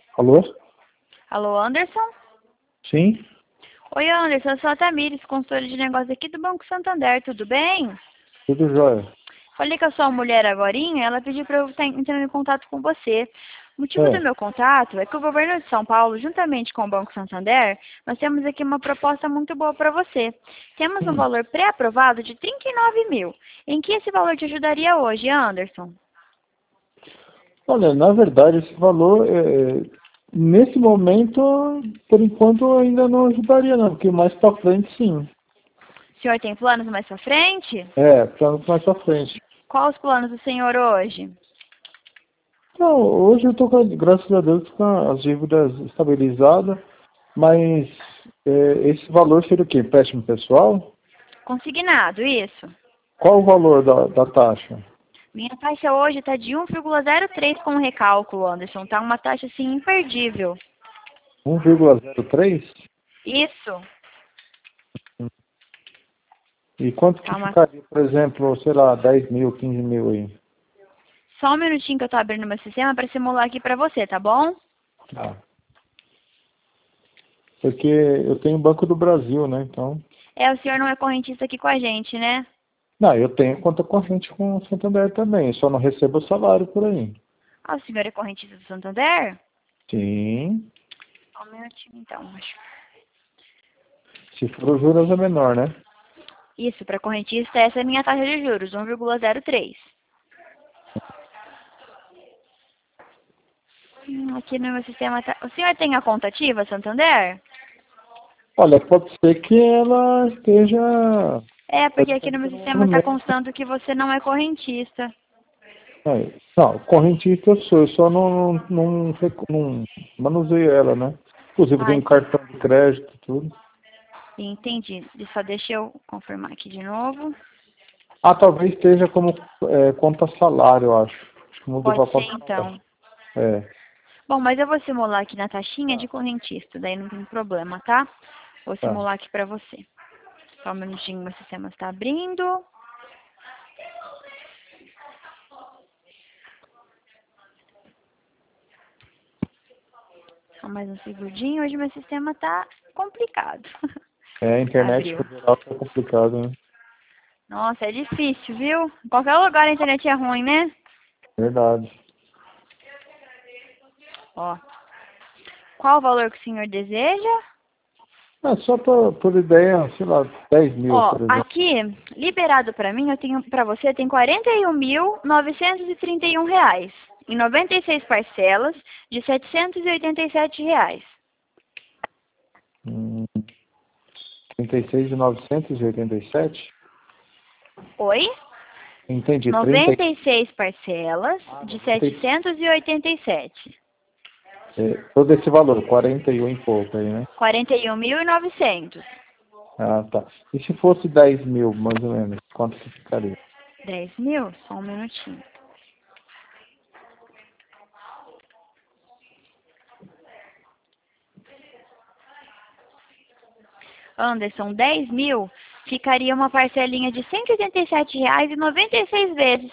Alô? Alô, Anderson? Sim? Oi, Anderson, eu sou a Tamires, consultora de negócios aqui do Banco Santander, tudo bem? Tudo jóia. Falei com a sua mulher agorinha, ela pediu para eu estar entrando em contato com você. O motivo do É. meu contato é que o governo de São Paulo, juntamente com o Banco Santander, nós temos aqui uma proposta muito boa para você. Temos um Hum. valor pré-aprovado de 39 mil. Em que esse valor te ajudaria hoje, Anderson? Olha, na verdade, esse valor, nesse momento, por enquanto, ainda não ajudaria, não, porque mais pra frente, sim. O senhor tem planos mais para frente? Planos mais pra frente. Quais os planos do senhor hoje? Então, hoje eu tô, graças a Deus, com as dívidas estabilizadas, mas esse valor seria o quê? Empréstimo pessoal? Consignado, isso. Qual o valor da taxa? Minha taxa hoje está de 1,03 com recálculo, Anderson. Tá uma taxa assim imperdível. 1,03? Isso. E quanto Tá que uma... ficaria, por exemplo, sei lá, 10 mil, 15 mil aí? Só um minutinho que eu tô abrindo meu sistema para simular aqui para você, tá bom? Tá. Porque eu tenho Banco do Brasil, né? Então. É, o senhor não é correntista aqui com a gente, né? Não, eu tenho conta corrente com o Santander também, eu só não recebo o salário por aí. Ah, o senhor é correntista do Santander? Sim. Só um minutinho então, acho. Se for os juros é menor, né? Isso, para correntista essa é a minha taxa de juros, 1,03. Aqui no meu sistema tá... O senhor tem a conta ativa, Santander? Olha, pode ser que ela esteja. É, porque Pode aqui ser no que meu no sistema está momento. constando que você não é correntista. Não, correntista eu sou, eu só não manuseio ela, né? Inclusive Ah, tenho cartão de crédito, tudo. entendi. Só deixa eu confirmar aqui de novo. Ah, talvez esteja como conta salário, eu acho. Acho que mudou Pode para ser conta salário. então. É, Bom, mas eu vou simular aqui na taxinha de correntista, daí não tem problema, tá? Vou tá. simular aqui pra você. Só um minutinho, meu sistema está abrindo. Só mais um segundinho, hoje meu sistema tá complicado. A internet Abriu. no geral tá complicado, né? Nossa, é difícil, viu? Em qualquer lugar a internet é ruim, né? Verdade. Ó. Qual o valor que o senhor deseja? Só por ideia, sei lá, 10 mil, Ó, por exemplo. aqui, liberado pra mim, eu tenho para você, tem 41.931 reais. Em 96 parcelas de 787 reais. 36.987. Oi? Entendi, 96 parcelas de 30, 787. todo esse valor, 41 e pouco aí, né? 41.900. Ah, tá. E se fosse 10 mil, mais ou menos, quanto que ficaria? 10 mil? Só um minutinho. Anderson, 10 mil ficaria uma parcelinha de R$ 187,96 vezes.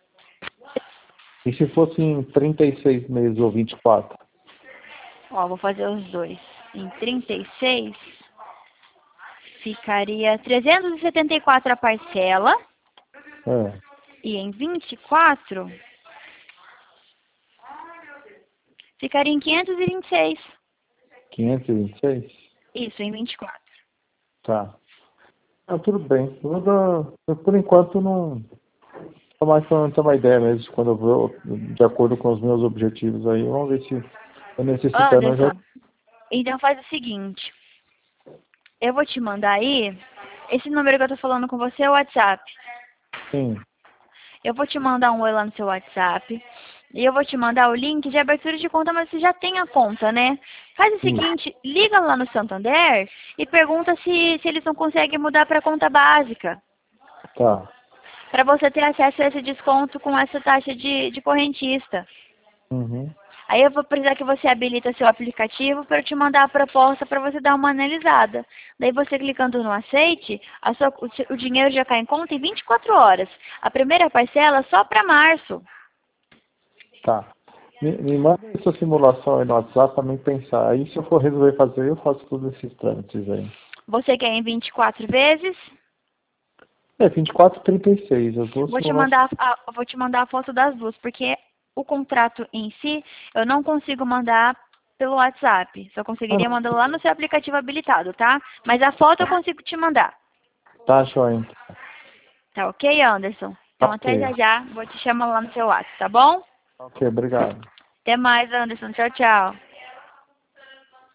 E se fosse em 36 meses ou 24? Ó, vou fazer os dois. Em 36, ficaria 374 a parcela. É, E em 24, ficaria em 526. 526. Isso, em 24. Tá. Tudo bem. Eu, por enquanto, não. Só mais para ter uma ideia mesmo, quando eu vou, de acordo com os meus objetivos aí, vamos ver se eu necessitando, eu já. Anderson, então faz o seguinte. Eu vou te mandar aí. Esse número que eu tô falando com você é o WhatsApp. Sim. Eu vou te mandar um oi lá no seu WhatsApp. E eu vou te mandar o link de abertura de conta, mas você já tem a conta, né? Faz o Sim. seguinte, liga lá no Santander e pergunta se eles não conseguem mudar para conta básica. Tá. Para você ter acesso a esse desconto com essa taxa de correntista. Uhum. Aí eu vou precisar que você habilite seu aplicativo para eu te mandar a proposta para você dar uma analisada. Daí você clicando no aceite, o dinheiro já cai em conta em 24 horas. A primeira parcela só para março. Tá. Me manda essa simulação aí no WhatsApp para mim pensar. Aí se eu for resolver fazer, eu faço todos esses trâmites aí. Você quer em 24 vezes? É, 24 e 36, as duas Vou te simulações. mandar vou te mandar a foto das duas, porque o contrato em si eu não consigo mandar pelo WhatsApp. Só Ah, conseguiria mandar lá no seu aplicativo habilitado, tá? Mas a foto eu consigo te mandar. tá, joia. Tá ok, Anderson? Então até Ok. já já. Vou te chamar lá no seu WhatsApp, tá bom? Ok, obrigado. Até mais, Anderson. Tchau, tchau.